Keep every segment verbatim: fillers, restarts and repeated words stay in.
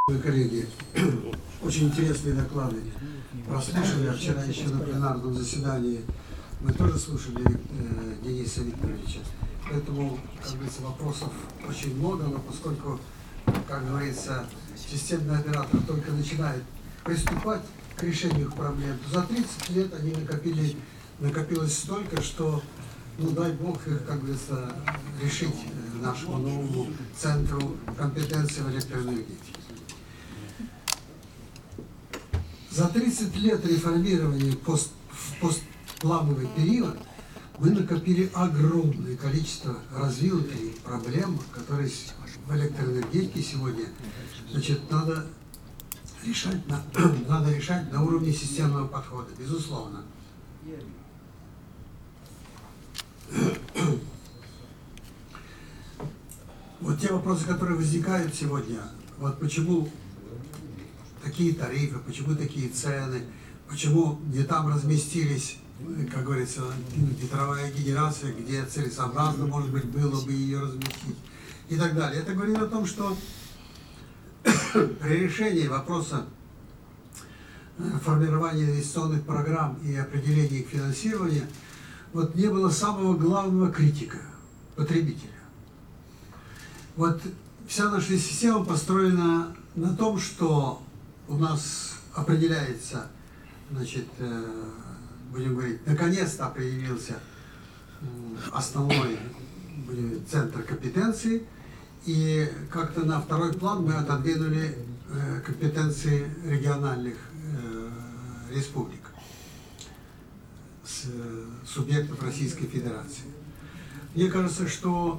Коллеги, очень интересные доклады прослушали. Вчера еще на пленарном заседании мы тоже слушали э, Дениса Викторовича. Поэтому, как говорится, вопросов очень много, но поскольку, как говорится, системный оператор только начинает приступать к решению проблем, то за тридцать лет они накопили, накопилось столько, что, ну дай Бог их, как говорится, решить нашему новому центру компетенции в электроэнергетике. За тридцать лет реформирования пост, в постплановый период мы накопили огромное количество развитых проблем, которые в электроэнергетике сегодня, значит, надо решать на, надо решать на уровне системного подхода, безусловно. Вот те вопросы, которые возникают сегодня, вот почему такие тарифы, почему такие цены, почему не там разместились, как говорится, ветровая генерация, где целесообразно, может быть, было бы ее разместить и так далее. Это говорит о том, что при решении вопроса формирования инвестиционных программ и определения их финансирования вот не было самого главного критика – потребителя. Вот вся наша система построена на том, что у нас определяется, значит, будем говорить, наконец-то определился основной центр компетенции, и как-то на второй план мы отодвинули компетенции региональных республик, субъектов Российской Федерации. Мне кажется, что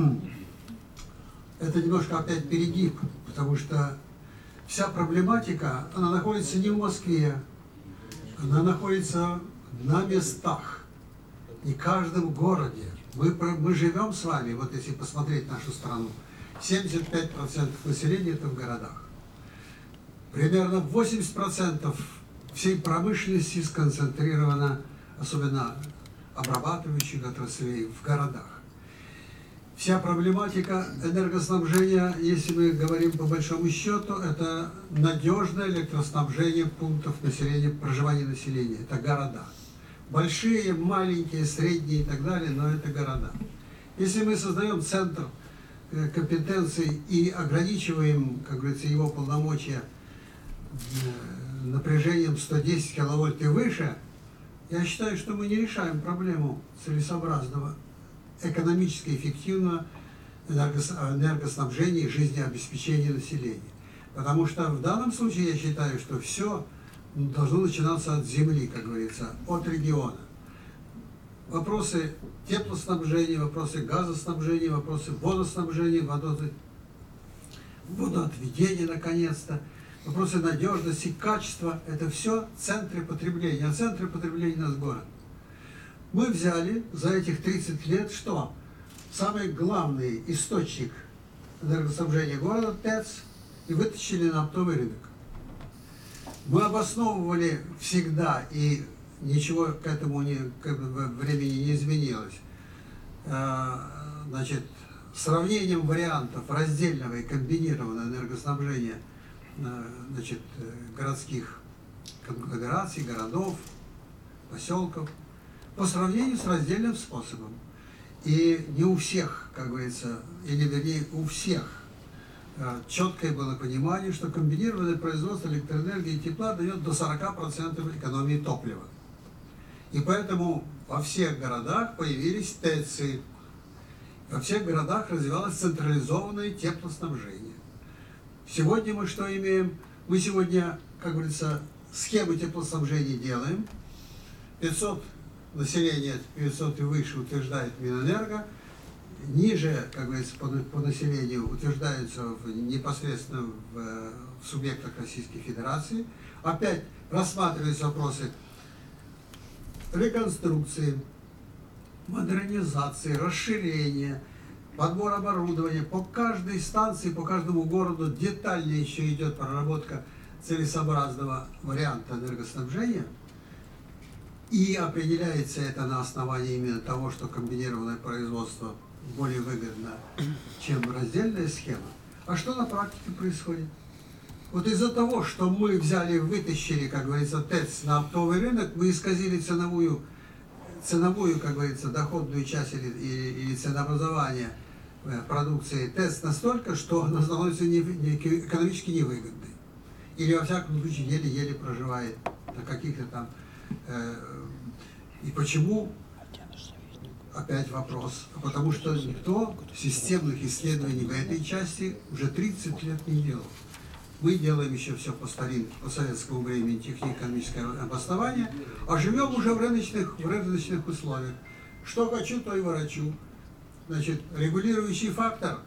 это немножко опять перегиб, потому что вся проблематика, она находится не в Москве, она находится на местах, не в каждом городе. Мы, мы живем с вами, вот если посмотреть нашу страну, семьдесят пять процентов населения это в городах. Примерно восемьдесят процентов всей промышленности сконцентрировано, особенно обрабатывающих отраслей, в городах. Вся проблематика энергоснабжения, если мы говорим по большому счету, это надежное электроснабжение пунктов населения, проживания населения. Это города. Большие, маленькие, средние и так далее, но это города. Если мы создаем центр компетенций и ограничиваем, как говорится, его полномочия напряжением сто десять киловольт и выше, я считаю, что мы не решаем проблему целесообразного экономически эффективного энергоснабжения и жизнеобеспечения населения. Потому что в данном случае я считаю, что все должно начинаться от земли, как говорится, от региона. Вопросы теплоснабжения, вопросы газоснабжения, вопросы водоснабжения, водоотведения, наконец-то, вопросы надежности, качества – это все центры потребления. А центры потребления у нас город. Мы взяли за этих тридцать лет что? Самый главный источник энергоснабжения города – ТЭЦ, и вытащили на оптовый рынок. Мы обосновывали всегда, и ничего к этому не, к времени не изменилось, значит, сравнением вариантов раздельного и комбинированного энергоснабжения, значит, городских конгломераций, городов, поселков, по сравнению с раздельным способом. И не у всех, как говорится, или вернее у всех четкое было понимание, что комбинированное производство электроэнергии и тепла дает до сорока процентов экономии топлива. И поэтому во всех городах появились ТЭЦы, во всех городах развивалось централизованное теплоснабжение. Сегодня мы что имеем? Мы сегодня, как говорится, схему теплоснабжения делаем, пятьсот население пятьсот и выше утверждает Минэнерго, ниже, как говорится, по, по населению утверждаются в, непосредственно в, в субъектах Российской Федерации. Опять рассматриваются вопросы реконструкции, модернизации, расширения, подбор оборудования. По каждой станции, по каждому городу детально еще идет проработка целесообразного варианта энергоснабжения. И определяется это на основании именно того, что комбинированное производство более выгодно, чем раздельная схема. А что на практике происходит? Вот из-за того, что мы взяли, вытащили, как говорится, ТЭЦ на оптовый рынок, мы исказили ценовую, ценовую, как говорится, доходную часть или, или, или ценообразование продукции ТЭЦ настолько, что она становится не, не, экономически невыгодной. Или, во всяком случае, еле-еле проживает на каких-то там... Э, и почему? Опять вопрос. Потому что никто системных исследований в этой части уже тридцать лет не делал. Мы делаем еще все по старинке, по советскому времени, технико-экономическое обоснование, а живем уже в рыночных, в рыночных условиях. Что хочу, то и ворочу. Значит, регулирующий фактор,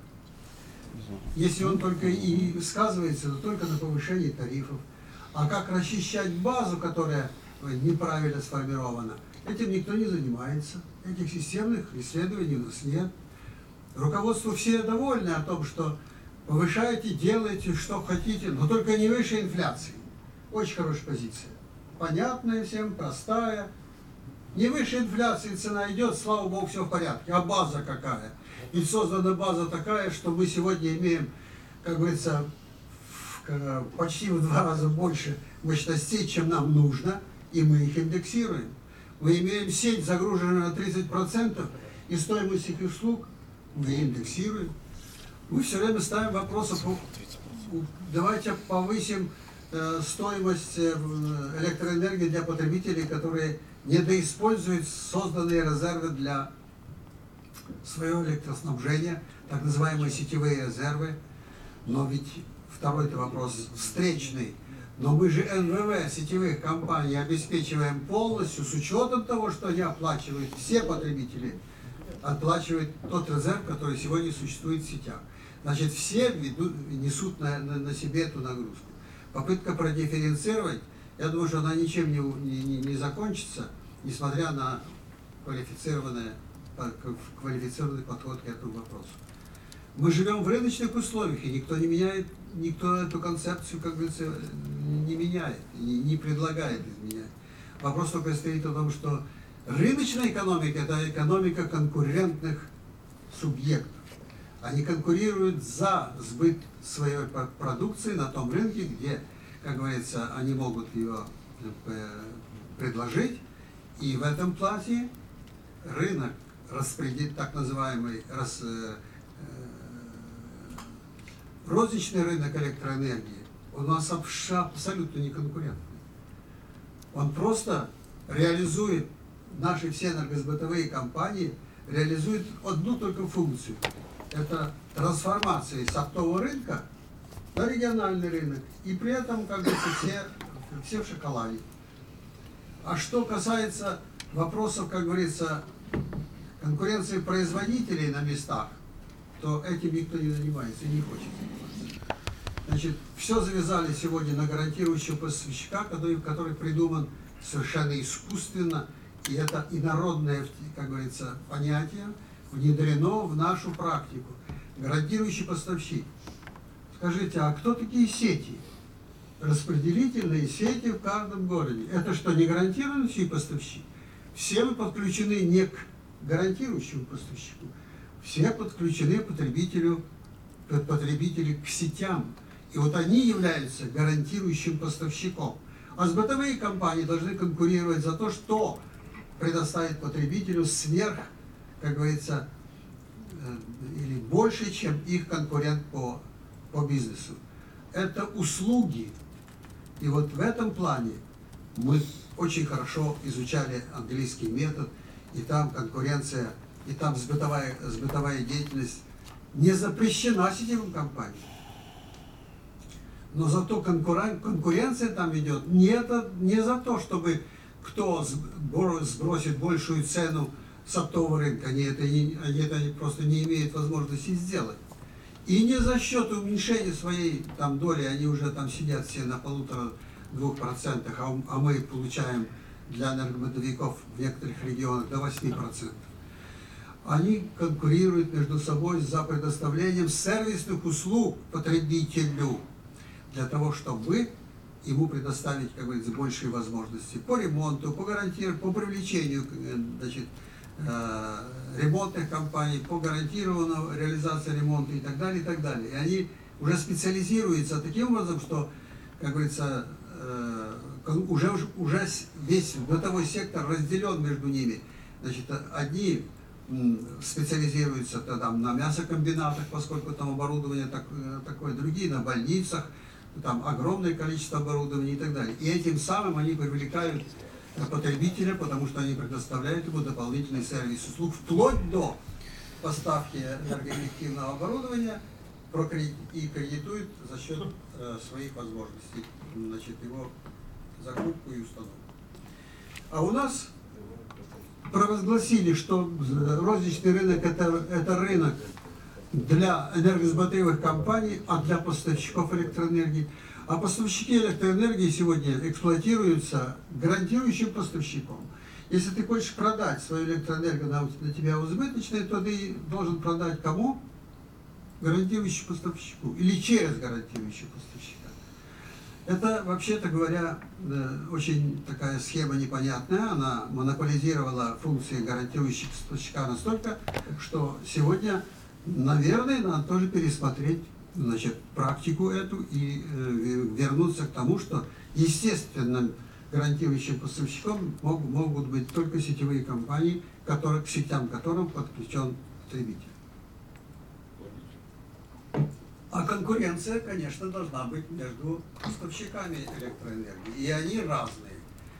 если он только и сказывается, то только на повышении тарифов. А как расчищать базу, которая неправильно сформирована, этим никто не занимается. Этих системных исследований у нас нет. Руководство все довольны о том, что повышайте, делайте, что хотите, но только не выше инфляции. Очень хорошая позиция. Понятная всем, простая. Не выше инфляции цена идет, слава богу, все в порядке. А база какая? И создана база такая, что мы сегодня имеем, как говорится, в, почти в два раза больше мощностей, чем нам нужно, и мы их индексируем. Мы имеем сеть, загруженную на тридцать процентов, и стоимость их услуг мы индексируем. Мы все время ставим вопросы, давайте повысим э, стоимость электроэнергии для потребителей, которые недоиспользуют созданные резервы для своего электроснабжения, так называемые сетевые резервы. Но ведь второй-то вопрос встречный. Но мы же эн вэ вэ сетевых компаний обеспечиваем полностью с учетом того, что они оплачивают, все потребители оплачивают тот резерв, который сегодня существует в сетях. Значит, все ведут, несут на, на, на себе эту нагрузку. Попытка продифференцировать, я думаю, что она ничем не, не, не закончится, несмотря на квалифицированный, квалифицированный подход к этому вопросу. Мы живем в рыночных условиях, и никто не меняет, никто эту концепцию, как говорится, не меняет, не, не предлагает изменять. Вопрос только стоит о том, что рыночная экономика – это экономика конкурентных субъектов. Они конкурируют за сбыт своей продукции на том рынке, где, как говорится, они могут ее предложить. И в этом плане рынок, распределит, так называемый рас, э, розничный рынок электроэнергии, у нас абсолютно не конкурентный. Он просто реализует, наши все энергосбытовые компании реализуют одну только функцию. Это трансформация с оптового рынка на региональный рынок. И при этом, как говорится, все, все в шоколаде. А что касается вопросов, как говорится, конкуренции производителей на местах, то этим никто не занимается и не хочет заниматься. Значит, все завязали сегодня на гарантирующего поставщика, который, который придуман совершенно искусственно, и это инородное, как говорится, понятие внедрено в нашу практику. Гарантирующий поставщик. Скажите, а кто такие сети? Распределительные сети в каждом городе. Это что, не гарантирующий поставщик? Все мы подключены не к гарантирующему поставщику, все подключены потребителю, потребители к сетям. И вот они являются гарантирующим поставщиком. А сбытовые компании должны конкурировать за то, что предоставит потребителю сверх, как говорится, или больше, чем их конкурент по, по бизнесу. Это услуги. И вот в этом плане мы очень хорошо изучали английский метод, и там конкуренция, и там сбытовая, сбытовая деятельность не запрещена сетевым компаниям. Но зато конкурен, конкуренция там идет не, это, не за то, чтобы кто сбросит большую цену с оптового рынка, они это, не, они это просто не имеют возможности сделать. И не за счет уменьшения своей там доли, они уже там сидят все на полутора-двух процентах, а, а мы получаем для энергобытовиков в некоторых регионах до восьми процентов. Они конкурируют между собой за предоставлением сервисных услуг потребителю, для того, чтобы ему предоставить, как говорится, большие возможности по ремонту, по гарантированию, по привлечению, значит, ремонтных компаний, по гарантированной реализации ремонта и так далее, и так далее. И они уже специализируется таким образом, что, как говорится, уже, уже весь бытовой сектор разделен между ними. Значит, одни специализируются там, на мясокомбинатах, поскольку там оборудование так, такое, другие на больницах, там огромное количество оборудования и так далее. И этим самым они привлекают потребителя, потому что они предоставляют ему дополнительный сервис услуг, вплоть до поставки энергоэффективного оборудования и кредитуют за счет своих возможностей, значит, его закупку и установку. А у нас провозгласили, что розничный рынок это, это рынок для энергосбытовых компаний, а для поставщиков электроэнергии. А поставщики электроэнергии сегодня эксплуатируются гарантирующим поставщиком. Если ты хочешь продать свою электроэнергию на, на тебя убыточной, то ты должен продать кому? Гарантирующему поставщику или через гарантирующего поставщика. Это, вообще-то говоря, очень такая схема непонятная. Она монополизировала функции гарантирующего поставщика настолько, что сегодня, наверное, надо тоже пересмотреть, значит, практику эту и э, вернуться к тому, что естественным гарантирующим поставщиком мог, могут быть только сетевые компании, которые, к сетям которым подключен потребитель. А конкуренция, конечно, должна быть между поставщиками электроэнергии. И они разные.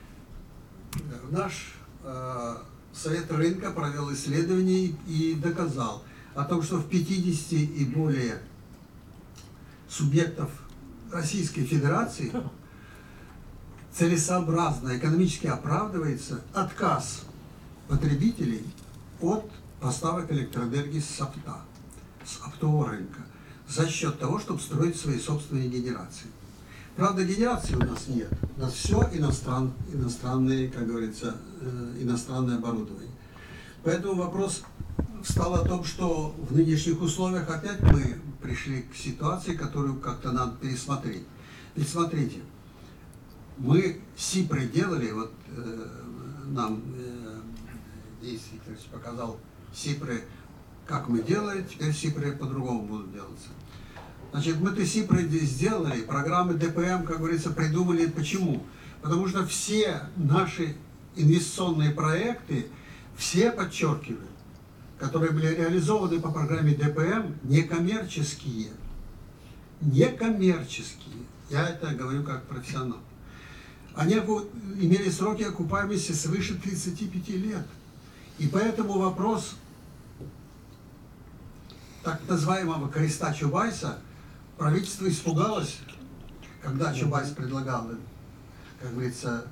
Наш э, Совет рынка провел исследование и доказал о том, что в пятидесяти и более субъектов Российской Федерации целесообразно, экономически оправдывается отказ потребителей от поставок электроэнергии с опта, с оптового рынка, за счет того, чтобы строить свои собственные генерации. Правда, генерации у нас нет. У нас все иностран, иностранные, как говорится, э, иностранное оборудование. Поэтому вопрос встал о том, что в нынешних условиях опять мы пришли к ситуации, которую как-то надо пересмотреть. Ведь смотрите, мы СИПРы делали, вот э, нам э, Денис Викторович показал СИПРы, как мы делали, теперь СИПРы по-другому будут делаться. Значит, мы-то СИПРы сделали, программы ДПМ, как говорится, придумали. Почему? Потому что все наши инвестиционные проекты, все, подчеркиваю, которые были реализованы по программе ДПМ, некоммерческие. Некоммерческие. Я это говорю как профессионал. Они имели сроки окупаемости свыше тридцати пяти лет. И поэтому вопрос так называемого креста Чубайса правительство испугалось, когда Чубайс предлагал, как говорится,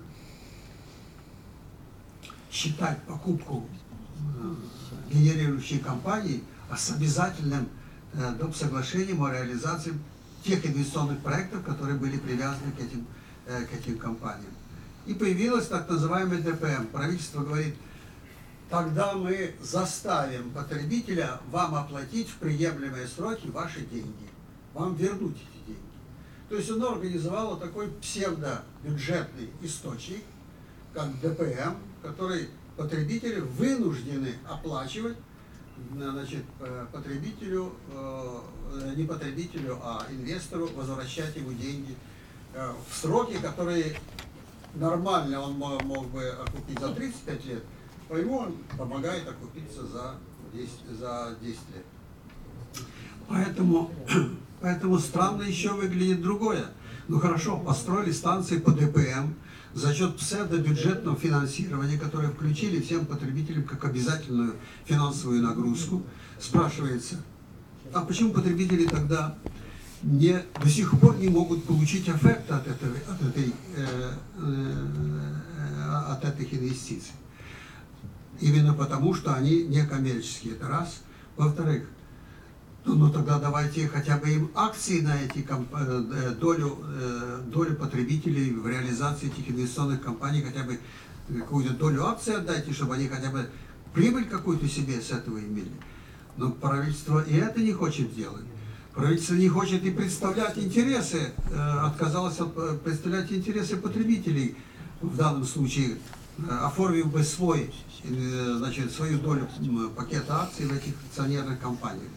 считать покупку генерирующей компании с обязательным э, доп. Соглашением о реализации тех инвестиционных проектов, которые были привязаны к этим, э, к этим компаниям. И появилась так называемая ДПМ. Правительство говорит: тогда мы заставим потребителя вам оплатить в приемлемые сроки ваши деньги, вам вернуть эти деньги. То есть оно организовало такой псевдобюджетный источник, как ДПМ, который потребители вынуждены оплачивать, значит, потребителю, не потребителю, а инвестору возвращать ему деньги в сроки, которые нормально он мог бы окупить за тридцать пять лет, по ему он помогает окупиться за десять, за десять лет. Поэтому, поэтому странно еще выглядит другое. Ну хорошо, построили станции по ДПМ за счет псевдобюджетного финансирования, которое включили всем потребителям как обязательную финансовую нагрузку. Спрашивается, а почему потребители тогда не, до сих пор не могут получить эффект от, этого, от, этой, э, э, от этих инвестиций? Именно потому, что они некоммерческие, это раз. Во-вторых, ну, ну тогда давайте хотя бы им акции на эти комп... долю, долю потребителей в реализации этих инвестиционных компаний, хотя бы какую-то долю акций отдайте, чтобы они хотя бы прибыль какую-то себе с этого имели. Но правительство и это не хочет делать. Правительство не хочет и представлять интересы, отказалось от представлять интересы потребителей в данном случае, оформив бы свой, значит, свою долю пакета акций в этих акционерных компаниях.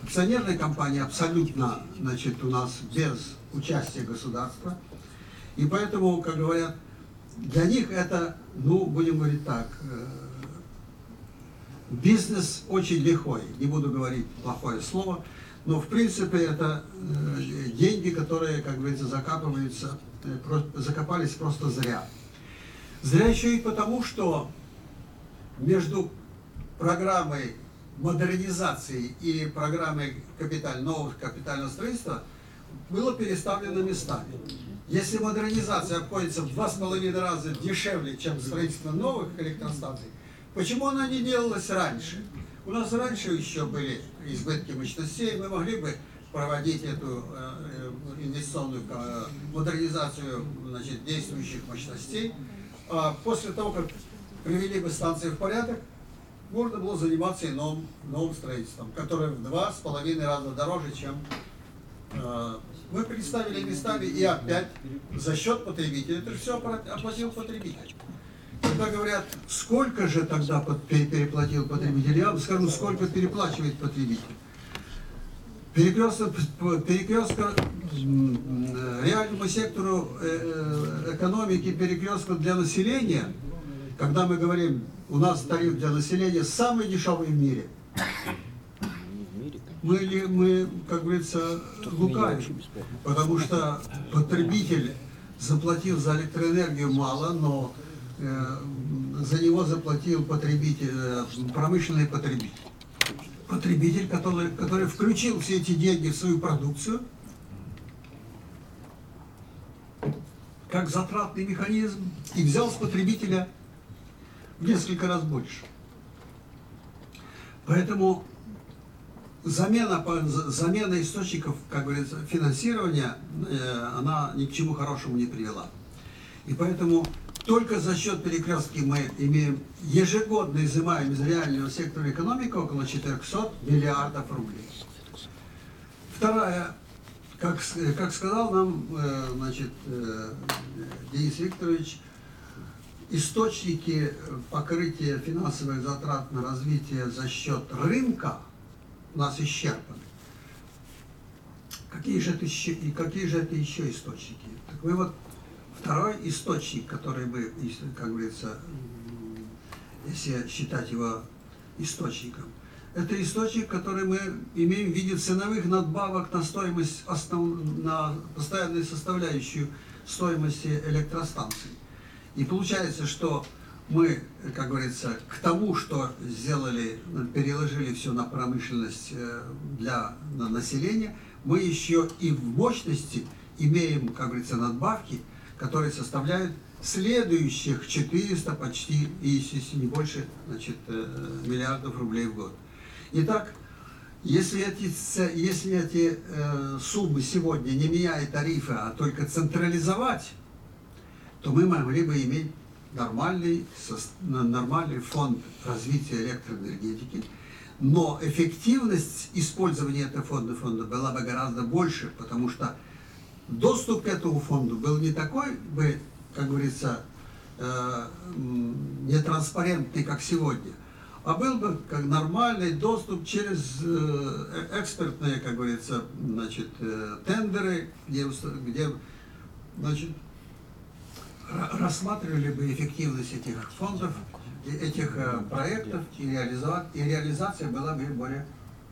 Акционерная компания абсолютно, значит, у нас без участия государства. И поэтому, как говорят, для них это, ну, будем говорить так, бизнес очень лихой. Не буду говорить плохое слово, но в принципе это деньги, которые, как говорится, закапываются, закопались просто зря. Зря еще и потому, что между программой модернизации и программой капиталь, нового капитального строительства было переставлено местами. Если модернизация обходится в два с половиной раза дешевле, чем строительство новых электростанций, почему она не делалась раньше? У нас раньше еще были избытки мощностей, мы могли бы проводить эту э, инвестиционную э, модернизацию, значит, действующих мощностей. А после того, как привели бы станции в порядок, можно было заниматься и новым, новым строительством, которое в два с половиной раза дороже, чем э, мы представили местами, и опять за счет потребителя. Это же все оплатил потребитель. Когда говорят, сколько же тогда переплатил потребитель, я вам скажу, сколько переплачивает потребитель. Перекресток, перекрестка реальному сектору экономики, перекрестка для населения, когда мы говорим, у нас тариф для населения самый дешевый в мире, мы, мы как говорится, лукавим, потому что потребитель заплатил за электроэнергию мало, но э, за него заплатил потребитель, э, промышленный потребитель. Потребитель, который, который включил все эти деньги в свою продукцию, как затратный механизм, и взял с потребителя в несколько раз больше. Поэтому замена, замена источников, как говорится, финансирования, она ни к чему хорошему не привела. И поэтому только за счет перекрестки мы имеем ежегодно изымаем из реального сектора экономики около четырёхсот миллиардов рублей. Вторая, как, как сказал нам, значит, Денис Викторович, источники покрытия финансовых затрат на развитие за счет рынка у нас исчерпаны. Какие же это еще, и какие же это еще источники? Так мы вот второй источник, который мы, как говорится, если считать его источником, это источник, который мы имеем в виде ценовых надбавок на стоимость, основ, на постоянную составляющую стоимости электростанций. И получается, что мы, как говорится, к тому, что сделали, переложили все на промышленность для на населения, мы еще и в мощности имеем, как говорится, надбавки, которые составляют следующих четыреста почти, если не больше, значит, миллиардов рублей в год. Итак, если эти, если эти э, суммы сегодня не меняя тарифы, а только централизовать, то мы могли бы иметь нормальный, нормальный фонд развития электроэнергетики, но эффективность использования этого фонда, фонда была бы гораздо больше, потому что доступ к этому фонду был не такой бы, как говорится, э, нетранспарентный, как сегодня, а был бы как нормальный доступ через э, экспертные, как говорится, значит, э, тендеры, где, где значит, рассматривали бы эффективность этих фондов, этих э, проектов, и, реализа... и реализация была бы более,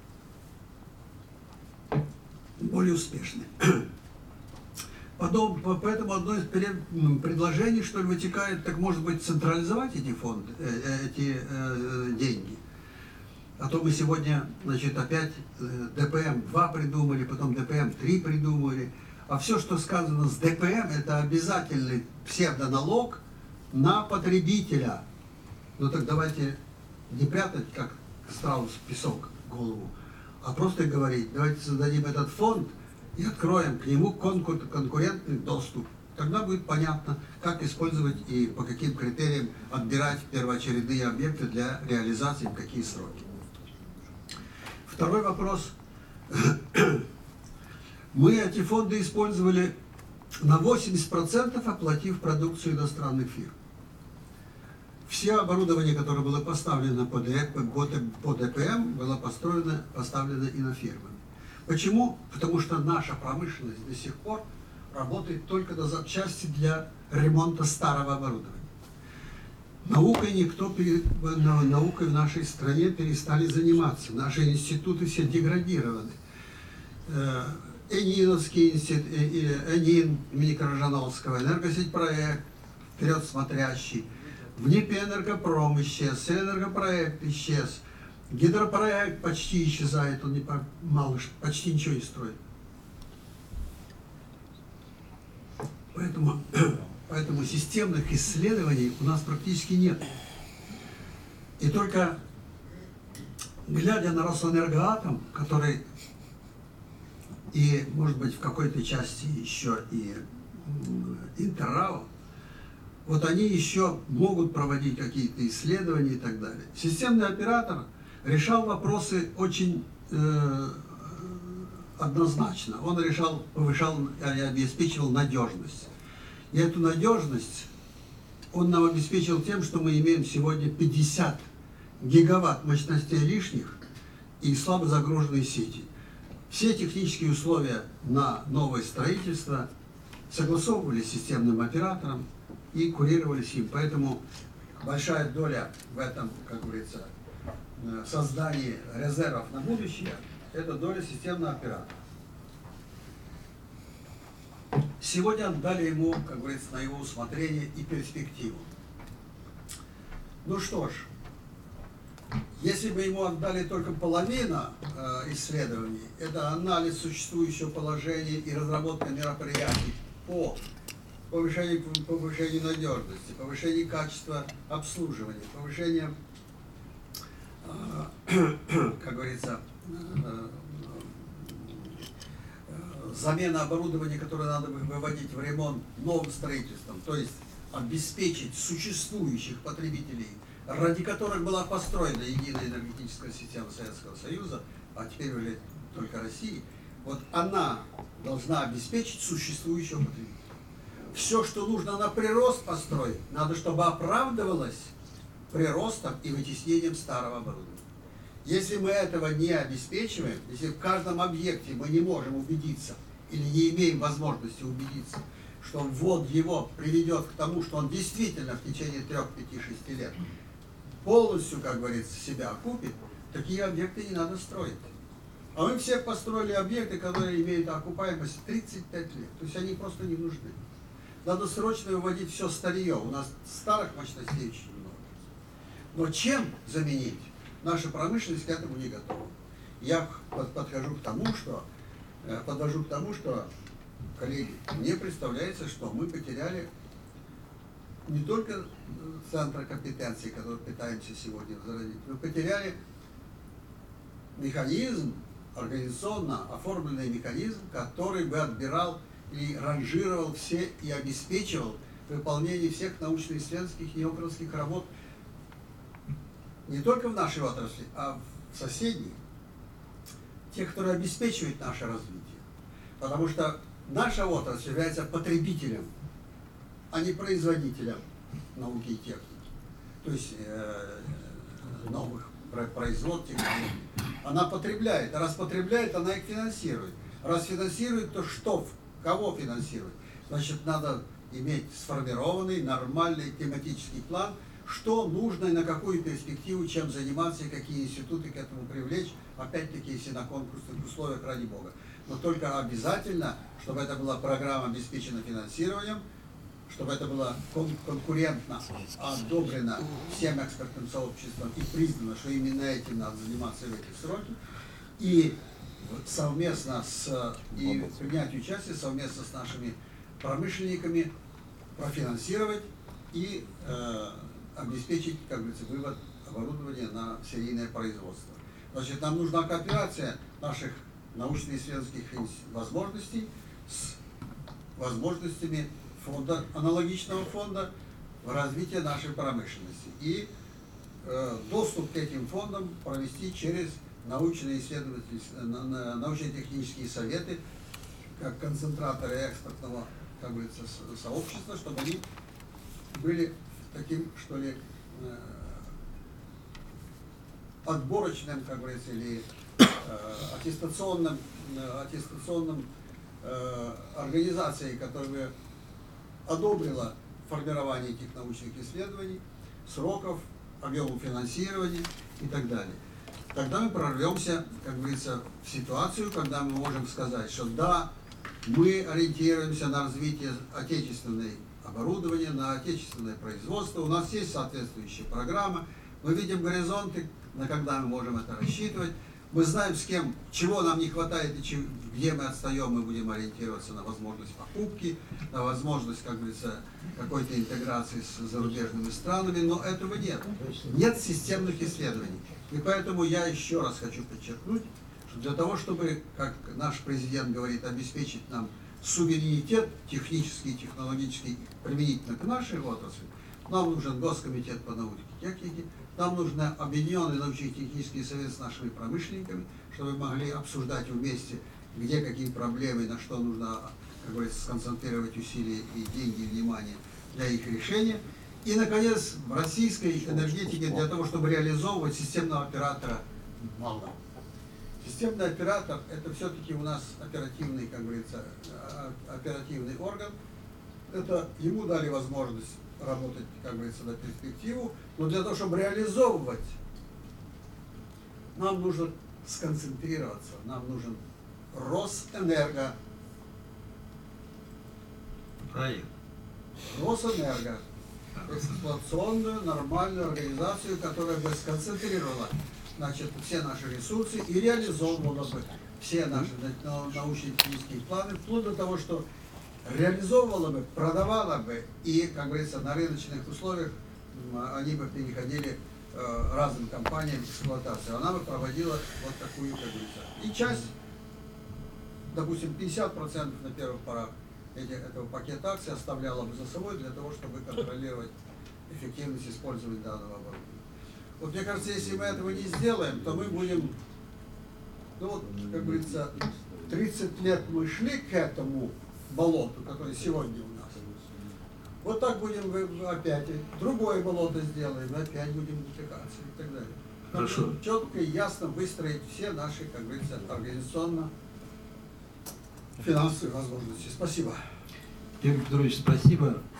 более успешной. Потом, поэтому одно из предложений, что ли, вытекает, так может быть, централизовать эти фонды, эти э, деньги. А то мы сегодня, значит, опять дэ пэ эм два придумали, потом дэ пэ эм три придумали. А все, что сказано с дэ пэ эм, это обязательный псевдоналог на потребителя. Ну так давайте не прятать, как страус в песок, голову, а просто говорить, давайте создадим этот фонд, и откроем к нему конкурентный доступ. Тогда будет понятно, как использовать и по каким критериям отбирать первоочередные объекты для реализации, в какие сроки. Второй вопрос. Мы эти фонды использовали на восемьдесят процентов, оплатив продукцию иностранных фирм. Все оборудование, которое было поставлено по ДПМ, было построено, поставлено инофирмами. Почему? Потому что наша промышленность до сих пор работает только на запчасти для ремонта старого оборудования. Наукой никто, наукой в нашей стране перестали заниматься. Наши институты все деградированы. Эниновский институт, Энин имени Крыжановского, энергосеть проект, вперед смотрящий. В НИПе энергопром исчез, энергопроект исчез, гидропроект почти исчезает, он не, мало, почти ничего не строит. Поэтому, поэтому системных исследований у нас практически нет. И только глядя на Росэнергоатом, который и, может быть, в какой-то части еще и Интеррао, вот они еще могут проводить какие-то исследования и так далее. Системный оператор решал вопросы очень э, однозначно. Он решал, повышал и обеспечивал надежность. И эту надежность он нам обеспечил тем, что мы имеем сегодня пятьдесят гигаватт мощностей лишних и слабо загруженные сети. Все технические условия на новое строительство согласовывались с системным оператором и курировались им. Поэтому большая доля в этом, как говорится, создании резервов на будущее – это доля системного оператора. Сегодня отдали ему, как говорится, на его усмотрение и перспективу. Ну что ж, если бы ему отдали только половину э, исследований, это анализ существующего положения и разработка мероприятий по повышению, повышению надежности, повышению качества обслуживания, повышению, э, как говорится, э, э, замена оборудования, которое надо выводить в ремонт новым строительством, то есть обеспечить существующих потребителей, ради которых была построена единая энергетическая система Советского Союза, а теперь уже только России, вот она должна обеспечить существующего потребителя. Все, что нужно на прирост построить, надо, чтобы оправдывалось приростом и вытеснением старого оборудования. Если мы этого не обеспечиваем, если в каждом объекте мы не можем убедиться или не имеем возможности убедиться, что ввод его приведет к тому, что он действительно в течение трех, пяти, шести лет полностью, как говорится, себя окупит, такие объекты не надо строить. А мы все построили объекты, которые имеют окупаемость тридцать пять лет. То есть они просто не нужны. Надо срочно выводить все старье. У нас старых мощностей очень много. Но чем заменить? Наша промышленность к этому не готова. Я подхожу к тому, что, подвожу к тому, что, коллеги, мне представляется, что мы потеряли не только центра компетенции, который пытаемся сегодня зародить, мы потеряли механизм, организационно оформленный механизм, который бы отбирал и ранжировал все и обеспечивал выполнение всех научно-исследовательских и окружных работ не только в нашей отрасли, а в соседней, тех, которые обеспечивают наше развитие. Потому что наша отрасль является потребителем, а не производителем науки и техники. То есть э, новых производств, технологий. Она потребляет, а раз потребляет, она их финансирует. Раз финансирует, то что, кого финансирует? Значит, надо иметь сформированный, нормальный тематический план, что нужно и на какую перспективу, чем заниматься, и какие институты к этому привлечь, опять-таки, если на конкурсных условиях, ради бога. Но только обязательно, чтобы эта была программа обеспечена финансированием, чтобы это было кон конкурентно одобрено всем экспертным сообществом и признано, что именно этим надо заниматься в эти сроки, и совместно с и принять участие совместно с нашими промышленниками профинансировать и э, обеспечить, как говорится, вывод оборудования на серийное производство. Значит, нам нужна кооперация наших научно-исследовательских возможностей с возможностями фонда, аналогичного фонда в развитии нашей промышленности. И э, доступ к этим фондам провести через научно-исследовательские, научно-технические советы, как концентраторы экспортного, как говорится, сообщества, чтобы они были таким, что ли, отборочным, как говорится, или э, аттестационным, э, аттестационным э, организацией, которая одобрила формирование этих научных исследований, сроков, объемов финансирования и так далее. Тогда мы прорвемся, как говорится, в ситуацию, когда мы можем сказать, что да, мы ориентируемся на развитие отечественной оборудования, на отечественное производство, у нас есть соответствующие программы, мы видим горизонты, на когда мы можем это рассчитывать, мы знаем, с кем, чего нам не хватает и чем, где мы отстаем, мы будем ориентироваться на возможность покупки, на возможность, как говорится, какой-то интеграции с зарубежными странами, но этого нет. Нет системных исследований. И поэтому я еще раз хочу подчеркнуть, что для того, чтобы, как наш президент говорит, обеспечить нам суверенитет технический, технологический, применительно к нашей отрасли, нам нужен Госкомитет по науке и технике, нам нужен объединенный научно-технический совет с нашими промышленниками, чтобы мы могли обсуждать вместе, где какие проблемы, на что нужно, как говорится, сконцентрировать усилия и деньги, и внимание для их решения. И, наконец, в российской энергетике для того, чтобы реализовывать системного оператора мало. Системный оператор – это все-таки у нас оперативный, как говорится, оперативный орган. Это ему дали возможность работать, как говорится, на перспективу. Но для того, чтобы реализовывать, нам нужно сконцентрироваться, нам нужен Росэнерго. Проект. Росэнерго. Эксплуатационную, нормальную организацию, которая бы сконцентрировала, значит, все наши ресурсы и реализовывала бы все наши научно-технические планы, вплоть до того, что реализовывала бы, продавала бы, и, как говорится, на рыночных условиях они бы переходили э, разным компаниям в эксплуатацию. Она бы проводила вот такую, как говорится, и часть, допустим, пятьдесят процентов на первых порах эти, этого пакета акций оставляла бы за собой для того, чтобы контролировать эффективность использования данного оборудования. Вот мне кажется, если мы этого не сделаем, то мы будем, ну вот, как говорится, тридцать лет мы шли к этому болоту, которое сегодня у нас. Вот так будем опять, другое болото сделаем, опять будем натыкаться и так далее. Хорошо. Четко и ясно выстроить все наши, как говорится, организационно-финансовые возможности. Спасибо. Георгий Петрович, спасибо.